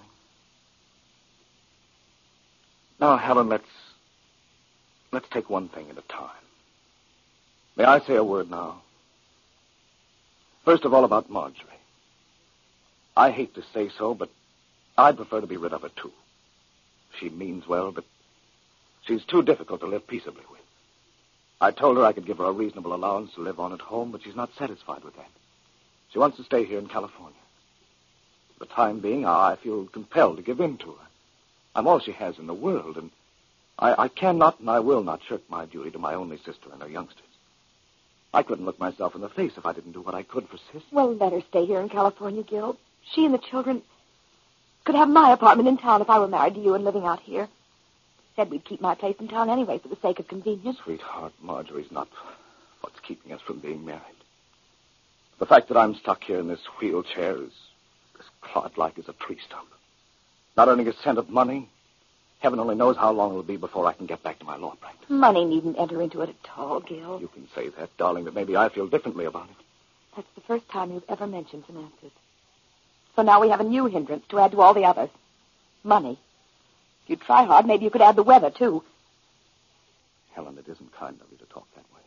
Now, Helen, let's take one thing at a time. May I say a word now? First of all, about Marjorie. I hate to say so, but I'd prefer to be rid of her, too. She means well, but she's too difficult to live peaceably with. I told her I could give her a reasonable allowance to live on at home, but she's not satisfied with that. She wants to stay here in California. For the time being, I feel compelled to give in to her. I'm all she has in the world, and I cannot and I will not shirk my duty to my only sister and her youngsters. I couldn't look myself in the face if I didn't do what I could for Sis. Well, let her stay here in California, Gil. She and the children could have my apartment in town if I were married to you and living out here. Said we'd keep my place in town anyway for the sake of convenience. Sweetheart, Marjorie's not what's keeping us from being married. The fact that I'm stuck here in this wheelchair is as clod-like as a tree stump. Not earning a cent of money. Heaven only knows how long it'll be before I can get back to my law practice. Money needn't enter into it at all, Gil. You can say that, darling, but maybe I feel differently about it. That's the first time you've ever mentioned finances. So now we have a new hindrance to add to all the others. Money. If you try hard, maybe you could add the weather, too. Helen, it isn't kind of you to talk that way.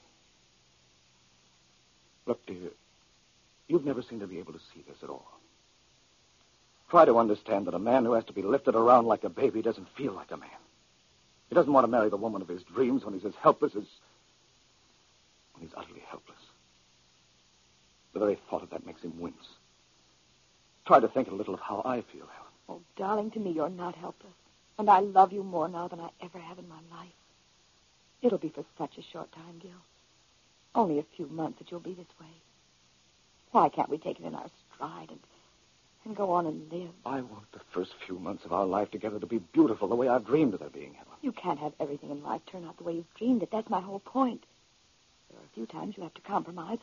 Look, dear, you've never seemed to be able to see this at all. Try to understand that a man who has to be lifted around like a baby doesn't feel like a man. He doesn't want to marry the woman of his dreams when he's as helpless as... when he's utterly helpless. The very thought of that makes him wince. Try to think a little of how I feel, Helen. Oh, darling, to me you're not helpless. And I love you more now than I ever have in my life. It'll be for such a short time, Gil. Only a few months that you'll be this way. Why can't we take it in our stride and go on and live? I want the first few months of our life together to be beautiful the way I've dreamed of their being, Helen. You can't have everything in life turn out the way you've dreamed it. That's my whole point. There are a few times you have to compromise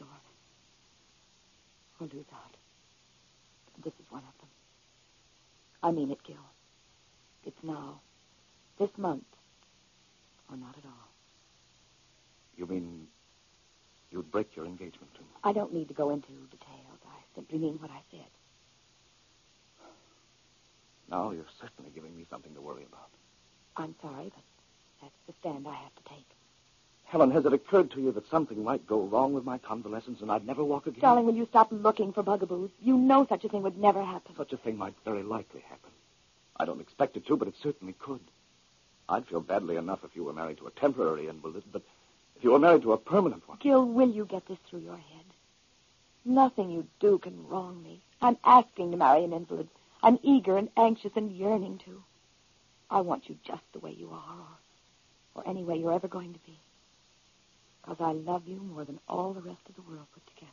or lose out. And this is one of them. I mean it, Gil. It's now, this month, or not at all. You mean you'd break your engagement to me? I don't need to go into details. I simply mean what I said. Now you're certainly giving me something to worry about. I'm sorry, but that's the stand I have to take. Helen, has it occurred to you that something might go wrong with my convalescence and I'd never walk again? Darling, will you stop looking for bugaboos? You know such a thing would never happen. Such a thing might very likely happen. I don't expect it to, but it certainly could. I'd feel badly enough if you were married to a temporary invalid, but if you were married to a permanent one... Gil, will you get this through your head? Nothing you do can wrong me. I'm asking to marry an invalid. I'm eager and anxious and yearning to. I want you just the way you are, or any way you're ever going to be. Because I love you more than all the rest of the world put together.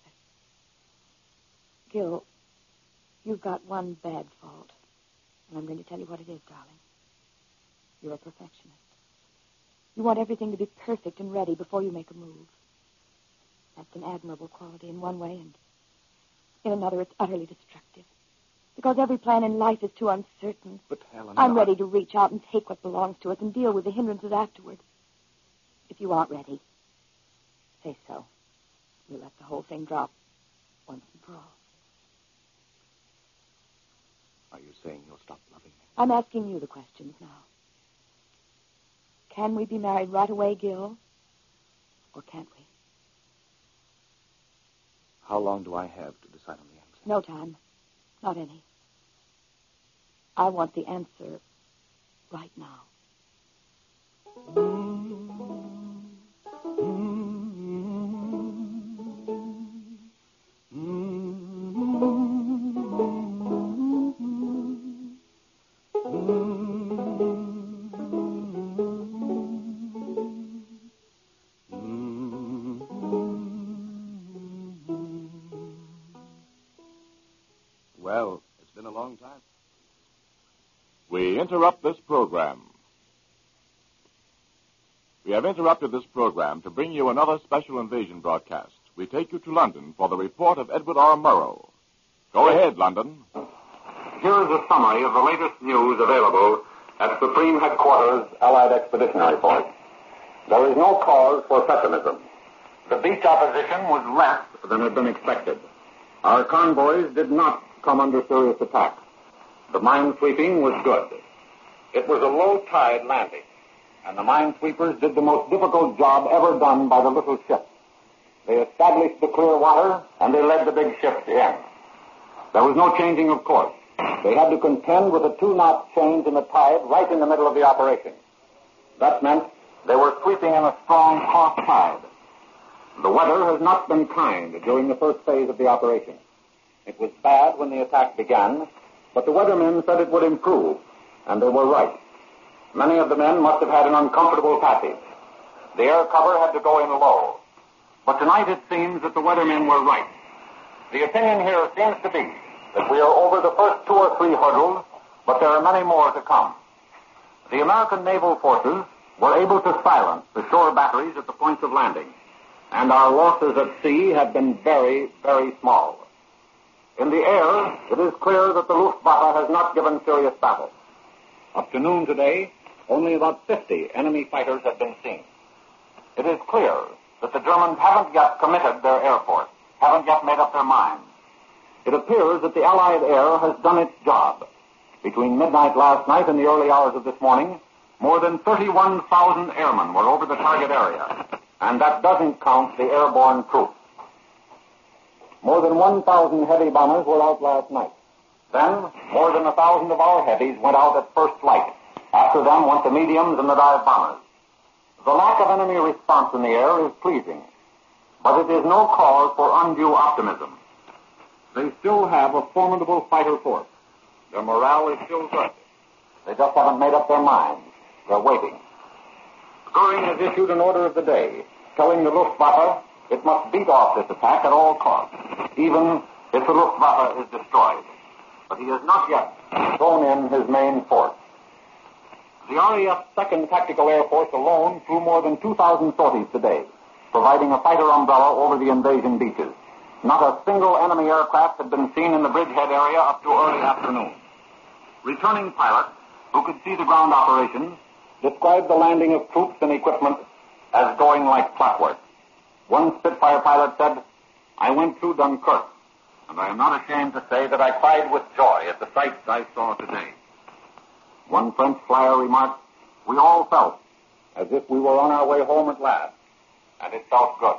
Gil, you've got one bad fault. And I'm going to tell you what it is, darling. You're a perfectionist. You want everything to be perfect and ready before you make a move. That's an admirable quality in one way, and in another it's utterly destructive. Because every plan in life is too uncertain. But, Helen... I'm ready to reach out and take what belongs to us and deal with the hindrances afterward. If you aren't ready, say so. We'll let the whole thing drop once and for all. Are you saying you'll stop loving me? I'm asking you the questions now. Can we be married right away, Gil? Or can't we? How long do I have to decide on the answer? No time. Not any. I want the answer right now. Well, it's been a long time. We interrupt this program. We have interrupted this program to bring you another special invasion broadcast. We take you to London for the report of Edward R. Murrow. Go ahead, London. Here is a summary of the latest news available at Supreme Headquarters, Allied Expeditionary Force. There is no cause for pessimism. The beach opposition was less than had been expected. Our convoys did not come under serious attack. The minesweeping was good. It was a low-tide landing, and the minesweepers did the most difficult job ever done by the little ships. They established the clear water, and they led the big ships in. There was no changing of course. They had to contend with a 2-knot change in the tide right in the middle of the operation. That meant they were sweeping in a strong cross tide. The weather has not been kind during the first phase of the operation. It was bad when the attack began, but the weathermen said it would improve, and they were right. Many of the men must have had an uncomfortable passage. The air cover had to go in low. But tonight it seems that the weathermen were right. The opinion here seems to be that we are over the first 2 or 3 hurdles, but there are many more to come. The American naval forces were able to silence the shore batteries at the points of landing, and our losses at sea have been very, very small. In the air, it is clear that the Luftwaffe has not given serious battle. Up to noon today, only about 50 enemy fighters have been seen. It is clear that the Germans haven't yet committed their air force, haven't yet made up their minds. It appears that the Allied air has done its job. Between midnight last night and the early hours of this morning, more than 31,000 airmen were over the target area, and that doesn't count the airborne troops. More than 1,000 heavy bombers were out last night. Then, more than 1,000 of our heavies went out at first light. After them went the mediums and the dive bombers. The lack of enemy response in the air is pleasing, but it is no cause for undue optimism. They still have a formidable fighter force. Their morale is still good. They just haven't made up their minds. They're waiting. Goering has issued an order of the day, telling the Luftwaffe it must beat off this attack at all costs, even if the Luftwaffe is destroyed. But he has not yet thrown in his main force. The RAF 2nd Tactical Air Force alone flew more than 2,000 sorties today, providing a fighter umbrella over the invasion beaches. Not a single enemy aircraft had been seen in the bridgehead area up to early afternoon. Returning pilots, who could see the ground operations, described the landing of troops and equipment as going like clockwork. One Spitfire pilot said, "I went through Dunkirk, and I am not ashamed to say that I cried with joy at the sights I saw today." One French flyer remarked, "We all felt as if we were on our way home at last, and it felt good."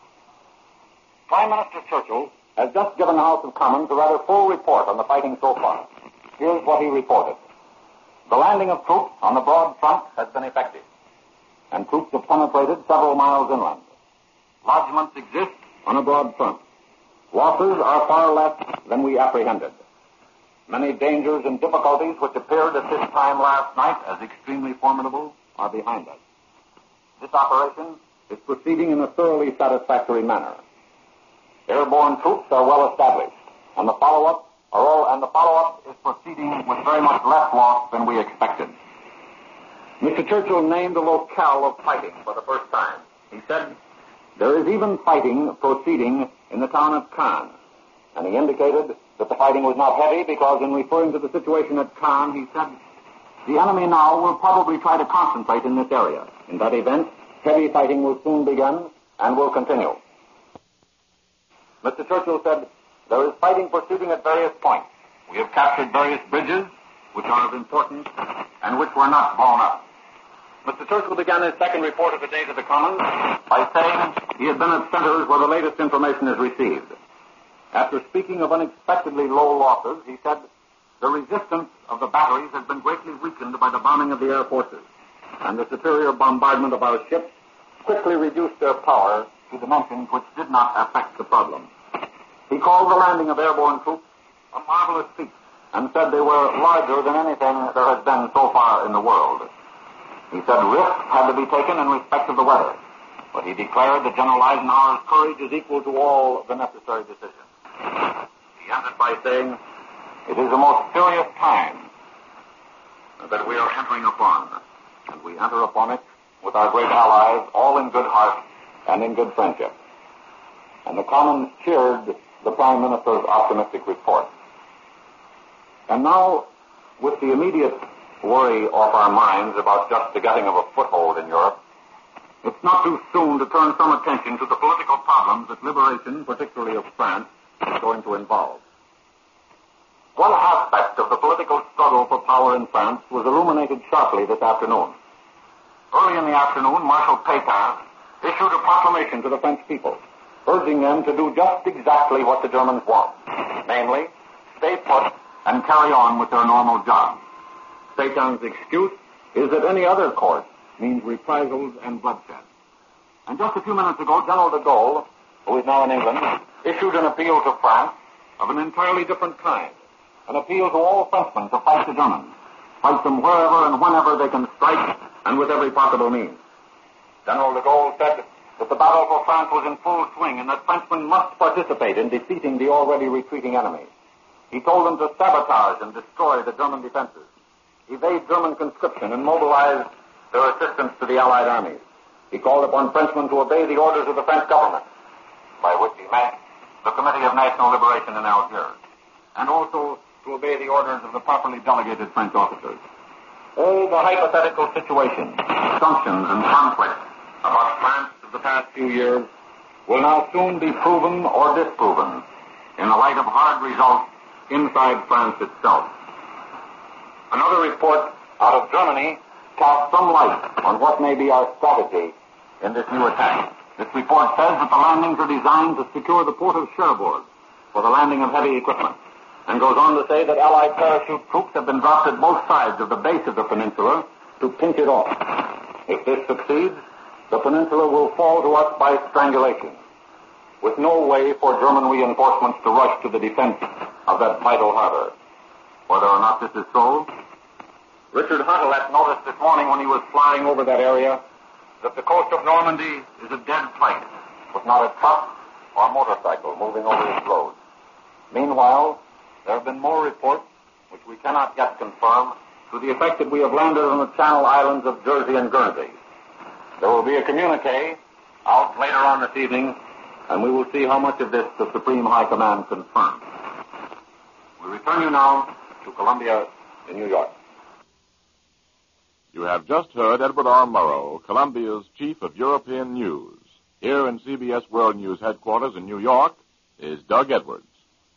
Prime Minister Churchill has just given the House of Commons a rather full report on the fighting so far. Here's what he reported. The landing of troops on the broad front has been effective, and troops have penetrated several miles inland. Lodgements exist on a broad front. Losses are far less than we apprehended. Many dangers and difficulties which appeared at this time last night as extremely formidable are behind us. This operation is proceeding in a thoroughly satisfactory manner. Airborne troops are well established, and the follow-up is proceeding with very much less loss than we expected. Mr. Churchill named the locale of fighting for the first time. He said, "There is even fighting proceeding in the town of Caen," and he indicated that the fighting was not heavy because in referring to the situation at Caen, he said, "The enemy now will probably try to concentrate in this area. In that event, heavy fighting will soon begin and will continue." Mr. Churchill said, "There is fighting proceeding at various points. We have captured various bridges, which are of importance, and which were not blown up. Mr. Churchill began his second report of the day to the Commons by saying he had been at centers where the latest information is received. After speaking of unexpectedly low losses, he said, the resistance of the batteries has been greatly weakened by the bombing of the air forces, and the superior bombardment of our ships quickly reduced their power to dimensions which did not affect the problem. He called the landing of airborne troops a marvelous feat, and said they were larger than anything there has been so far in the world. He said risks had to be taken in respect of the weather, but he declared that General Eisenhower's courage is equal to all the necessary decisions. He ended by saying, it is a most serious time that we are entering upon, and we enter upon it with our great allies, all in good heart and in good friendship. And the Commons cheered the Prime Minister's optimistic report. And now, with the immediate worry off our minds about just the getting of a foothold in Europe, it's not too soon to turn some attention to the political problems that liberation, particularly of France, is going to involve. One aspect of the political struggle for power in France was illuminated sharply this afternoon. Early in the afternoon, Marshal Pétain issued a proclamation to the French people, urging them to do just exactly what the Germans want, namely, stay put and carry on with their normal jobs. Pétain's excuse is that any other course means reprisals and bloodshed. And just a few minutes ago, General de Gaulle, who is now in England, issued an appeal to France of an entirely different kind, an appeal to all Frenchmen to fight the Germans, fight them wherever and whenever they can strike, and with every possible means. General de Gaulle said that the battle for France was in full swing and that Frenchmen must participate in defeating the already retreating enemy. He told them to sabotage and destroy the German defenses, evade German conscription, and mobilize their assistance to the Allied armies. He called upon Frenchmen to obey the orders of the French government, by which he meant the Committee of National Liberation in Algiers, and also to obey the orders of the properly delegated French officers. All the hypothetical situations, assumptions, and conflicts about France of the past few years will now soon be proven or disproven in the light of hard results inside France itself. Another report out of Germany casts some light on what may be our strategy in this new attack. This report says that the landings are designed to secure the port of Cherbourg for the landing of heavy equipment, and goes on to say that Allied parachute troops have been dropped at both sides of the base of the peninsula to pinch it off. If this succeeds, the peninsula will fall to us by strangulation, with no way for German reinforcements to rush to the defense of that vital harbor. Whether or not this is so, Richard Hontelette noticed this morning when he was flying over that area that the coast of Normandy is a dead place, with not a truck or motorcycle moving over its roads. Meanwhile, there have been more reports, which we cannot yet confirm, to the effect that we have landed on the Channel Islands of Jersey and Guernsey. There will be a communique out later on this evening, and we will see how much of this the Supreme High Command confirms. We return you now to Columbia in New York. You have just heard Edward R. Murrow, Columbia's Chief of European News. Here in CBS World News headquarters in New York is Doug Edwards.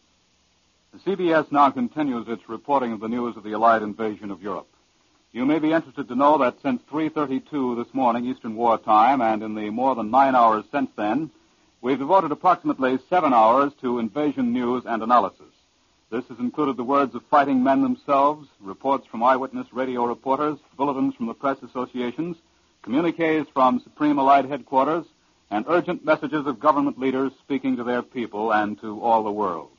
CBS now continues its reporting of the news of the Allied invasion of Europe. You may be interested to know that since 3:32 this morning Eastern War Time, and in the more than 9 hours since then, we've devoted approximately 7 hours to invasion news and analysis. This has included the words of fighting men themselves, reports from eyewitness radio reporters, bulletins from the press associations, communiques from Supreme Allied headquarters, and urgent messages of government leaders speaking to their people and to all the world.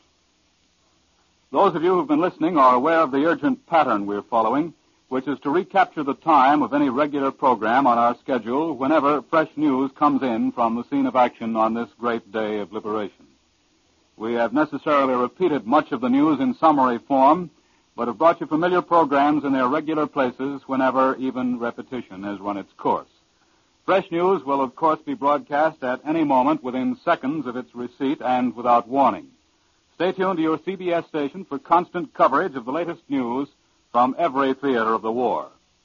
Those of you who've been listening are aware of the urgent pattern we're following, which is to recapture the time of any regular program on our schedule whenever fresh news comes in from the scene of action on this great day of liberation. We have necessarily repeated much of the news in summary form, but have brought you familiar programs in their regular places whenever even repetition has run its course. Fresh news will, of course, be broadcast at any moment within seconds of its receipt and without warning. Stay tuned to your CBS station for constant coverage of the latest news from every theater of the war.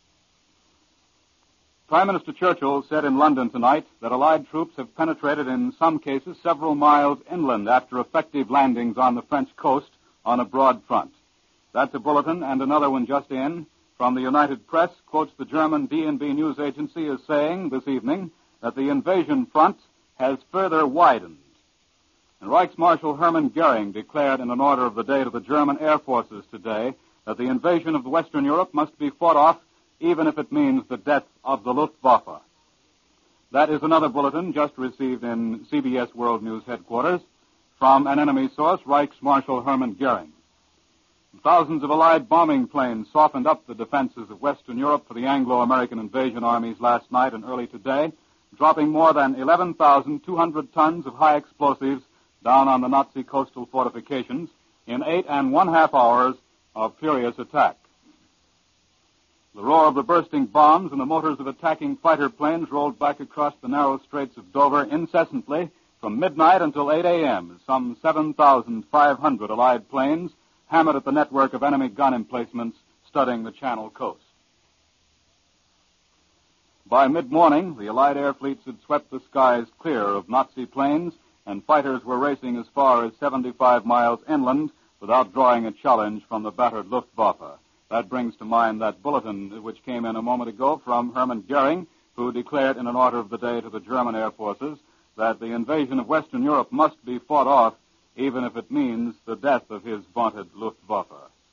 Prime Minister Churchill said in London tonight that Allied troops have penetrated in some cases several miles inland after effective landings on the French coast on a broad front. That's a bulletin, and another one just in from the United Press quotes the German DNB news agency as saying this evening that the invasion front has further widened. And Reichsmarshal Hermann Goering declared in an order of the day to the German Air Forces today that the invasion of Western Europe must be fought off even if it means the death of the Luftwaffe. That is another bulletin just received in CBS World News headquarters from an enemy source, Reichsmarshal Hermann Goering. Thousands of Allied bombing planes softened up the defenses of Western Europe for the Anglo-American invasion armies last night and early today, dropping more than 11,200 tons of high explosives down on the Nazi coastal fortifications in 8.5 hours of furious attack. The roar of the bursting bombs and the motors of attacking fighter planes rolled back across the narrow straits of Dover incessantly from midnight until 8 a.m. as some 7,500 Allied planes hammered at the network of enemy gun emplacements studding the Channel coast. By mid-morning, the Allied air fleets had swept the skies clear of Nazi planes, and fighters were racing as far as 75 miles inland without drawing a challenge from the battered Luftwaffe. That brings to mind that bulletin which came in a moment ago from Hermann Goering, who declared in an order of the day to the German air forces that the invasion of Western Europe must be fought off, even if it means the death of his vaunted Luftwaffe.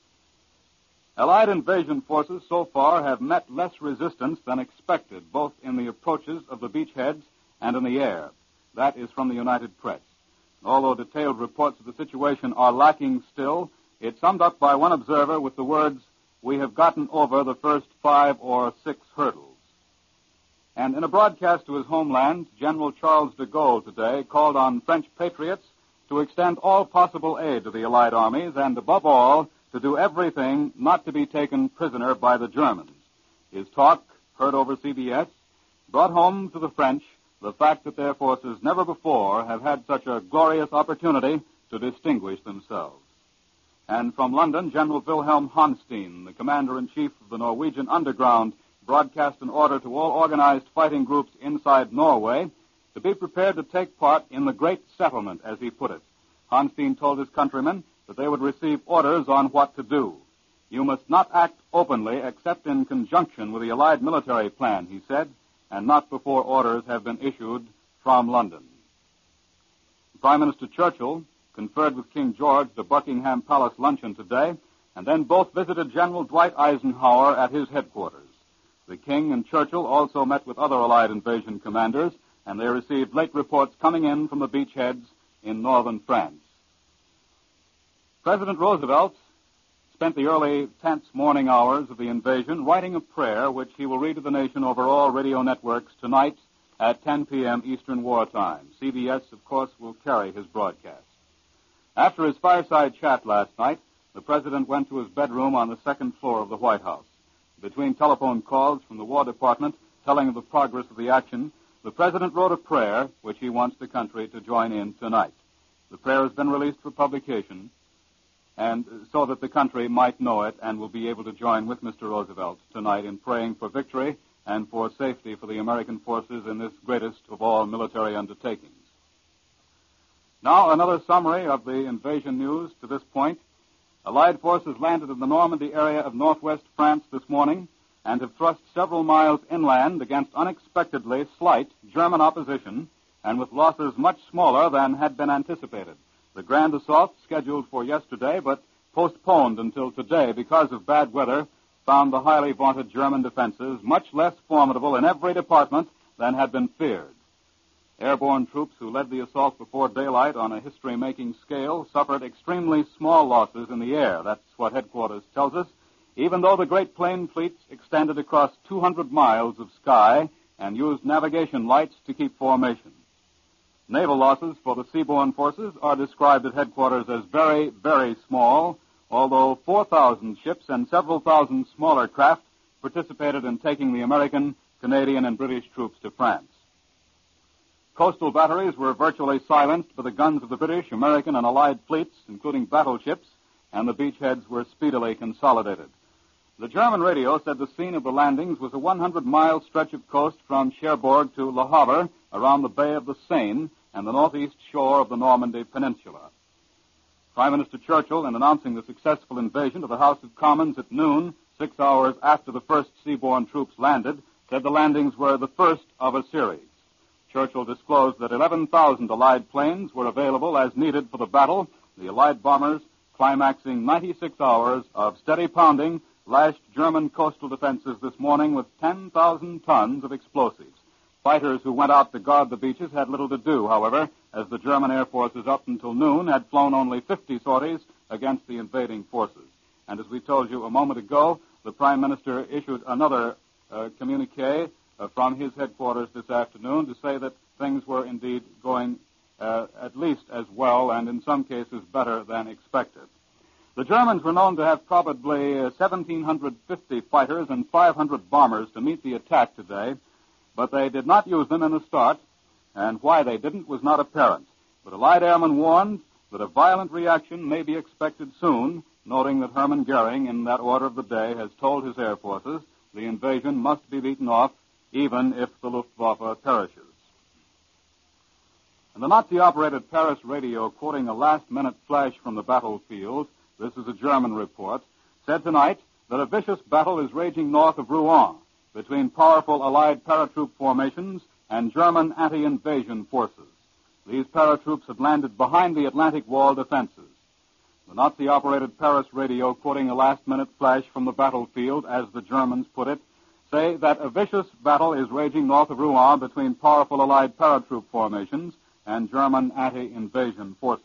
Allied invasion forces so far have met less resistance than expected, both in the approaches of the beachheads and in the air. That is from the United Press. Although detailed reports of the situation are lacking still, it's summed up by one observer with the words, "We have gotten over the first 5 or 6 hurdles." And in a broadcast to his homeland, General Charles de Gaulle today called on French patriots to extend all possible aid to the Allied armies and, above all, to do everything not to be taken prisoner by the Germans. His talk, heard over CBS, brought home to the French the fact that their forces never before have had such a glorious opportunity to distinguish themselves. And from London, General Wilhelm Hanstein, the commander-in-chief of the Norwegian Underground, broadcast an order to all organized fighting groups inside Norway to be prepared to take part in the Great Settlement, as he put it. Hanstein told his countrymen that they would receive orders on what to do. You must not act openly except in conjunction with the Allied military plan, he said, and not before orders have been issued from London. Prime Minister Churchill conferred with King George at the Buckingham Palace luncheon today, and then both visited General Dwight Eisenhower at his headquarters. The King and Churchill also met with other Allied invasion commanders, and they received late reports coming in from the beachheads in northern France. President Roosevelt spent the early, tense morning hours of the invasion writing a prayer which he will read to the nation over all radio networks tonight at 10 p.m. Eastern Wartime. CBS, of course, will carry his broadcast. After his fireside chat last night, the President went to his bedroom on the second floor of the White House. Between telephone calls from the War Department telling of the progress of the action, the President wrote a prayer which he wants the country to join in tonight. The prayer has been released for publication, and so that the country might know it and will be able to join with Mr. Roosevelt tonight in praying for victory and for safety for the American forces in this greatest of all military undertakings. Now, another summary of the invasion news to this point. Allied forces landed in the Normandy area of northwest France this morning and have thrust several miles inland against unexpectedly slight German opposition and with losses much smaller than had been anticipated. The grand assault, scheduled for yesterday but postponed until today because of bad weather, found the highly vaunted German defenses much less formidable in every department than had been feared. Airborne troops who led the assault before daylight on a history-making scale suffered extremely small losses in the air. That's what headquarters tells us, even though the great plane fleets extended across 200 miles of sky and used navigation lights to keep formation. Naval losses for the seaborne forces are described at headquarters as very, very small, although 4,000 ships and several thousand smaller craft participated in taking the American, Canadian, and British troops to France. Coastal batteries were virtually silenced by the guns of the British, American, and Allied fleets, including battleships, and the beachheads were speedily consolidated. The German radio said the scene of the landings was a 100-mile stretch of coast from Cherbourg to Le Havre around the Bay of the Seine and the northeast shore of the Normandy Peninsula. Prime Minister Churchill, in announcing the successful invasion of the House of Commons at noon, 6 hours after the first seaborne troops landed, said the landings were the first of a series. Churchill disclosed that 11,000 Allied planes were available as needed for the battle. The Allied bombers, climaxing 96 hours of steady pounding, lashed German coastal defenses this morning with 10,000 tons of explosives. Fighters who went out to guard the beaches had little to do, however, as the German air forces up until noon had flown only 50 sorties against the invading forces. And as we told you a moment ago, the Prime Minister issued another communique from his headquarters this afternoon to say that things were indeed going at least as well and in some cases better than expected. The Germans were known to have probably 1,750 fighters and 500 bombers to meet the attack today, but they did not use them in the start, and why they didn't was not apparent. But Allied airmen warned that a violent reaction may be expected soon, noting that Hermann Goering, in that order of the day, has told his air forces the invasion must be beaten off, even if the Luftwaffe perishes. And the Nazi-operated Paris radio, quoting a last-minute flash from the battlefield, this is a German report, said tonight that a vicious battle is raging north of Rouen between powerful Allied paratroop formations and German anti-invasion forces. These paratroops had landed behind the Atlantic Wall defenses. The Nazi-operated Paris radio, quoting a last-minute flash from the battlefield, as the Germans put it, say that a vicious battle is raging north of Rouen between powerful Allied paratroop formations and German anti-invasion forces.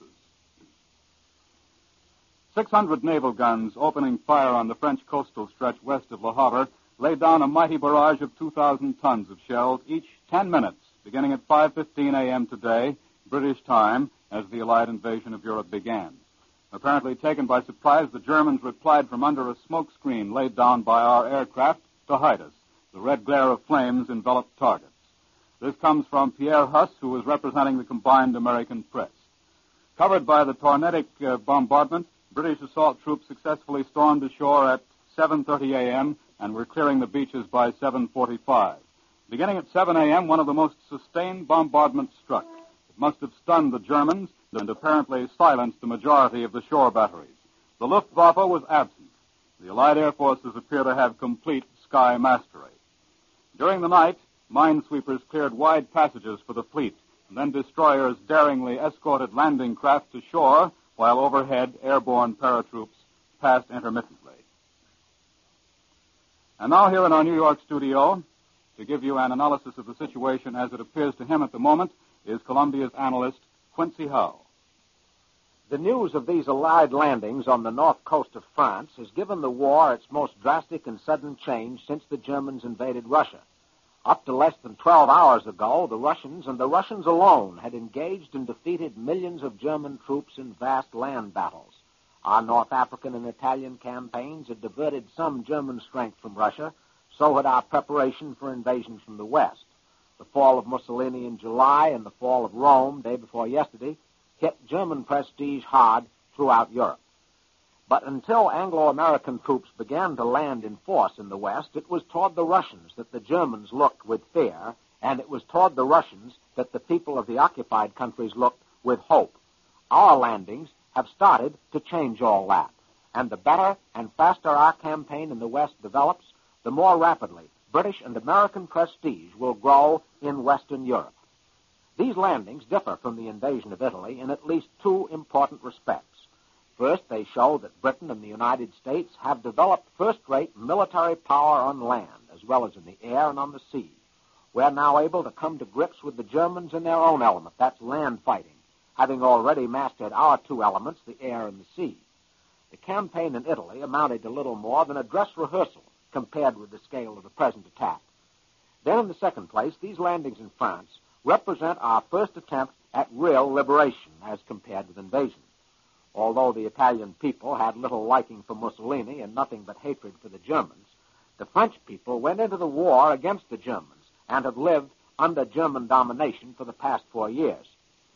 600 naval guns opening fire on the French coastal stretch west of Le Havre laid down a mighty barrage of 2,000 tons of shells, each 10 minutes, beginning at 5:15 a.m. today, British time, as the Allied invasion of Europe began. Apparently taken by surprise, the Germans replied from under a smoke screen laid down by our aircraft to hide us. The red glare of flames enveloped targets. This comes from Pierre Huss, who was representing the combined American press. Covered by the tornadic bombardment, British assault troops successfully stormed ashore at 7:30 a.m. and were clearing the beaches by 7:45. Beginning at 7 a.m., one of the most sustained bombardments struck. It must have stunned the Germans and apparently silenced the majority of the shore batteries. The Luftwaffe was absent. The Allied air forces appear to have complete sky mastery. During the night, minesweepers cleared wide passages for the fleet, and then destroyers daringly escorted landing craft to shore, while overhead airborne paratroops passed intermittently. And now here in our New York studio, to give you an analysis of the situation as it appears to him at the moment, is Columbia's analyst, Quincy Howe. The news of these Allied landings on the north coast of France has given the war its most drastic and sudden change since the Germans invaded Russia. Up to less than 12 hours ago, the Russians and the Russians alone had engaged and defeated millions of German troops in vast land battles. Our North African and Italian campaigns had diverted some German strength from Russia, so had our preparation for invasion from the west. The fall of Mussolini in July and the fall of Rome, day before yesterday, hit German prestige hard throughout Europe. But until Anglo-American troops began to land in force in the west, it was toward the Russians that the Germans looked with fear, and it was toward the Russians that the people of the occupied countries looked with hope. Our landings have started to change all that, and the better and faster our campaign in the west develops, the more rapidly British and American prestige will grow in Western Europe. These landings differ from the invasion of Italy in at least two important respects. First, they show that Britain and the United States have developed first-rate military power on land, as well as in the air and on the sea. We're now able to come to grips with the Germans in their own element, that's land fighting, having already mastered our two elements, the air and the sea. The campaign in Italy amounted to little more than a dress rehearsal compared with the scale of the present attack. Then, in the second place, these landings in France represent our first attempt at real liberation as compared with invasion. Although the Italian people had little liking for Mussolini and nothing but hatred for the Germans, the French people went into the war against the Germans and have lived under German domination for the past 4 years.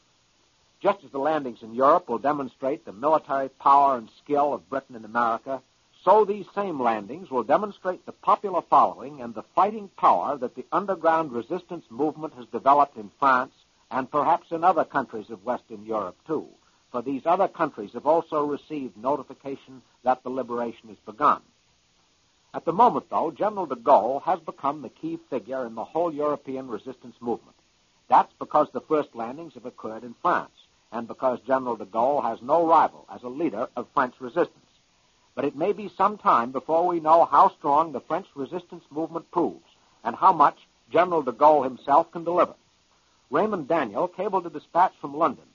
Just as the landings in Europe will demonstrate the military power and skill of Britain and America, so these same landings will demonstrate the popular following and the fighting power that the underground resistance movement has developed in France and perhaps in other countries of Western Europe, too. for these other countries have also received notification that the liberation has begun. At the moment, though, General de Gaulle has become the key figure in the whole European resistance movement. That's because the first landings have occurred in France, and because General de Gaulle has no rival as a leader of French resistance. But it may be some time before we know how strong the French resistance movement proves, and how much General de Gaulle himself can deliver. Raymond Daniel cabled a dispatch from London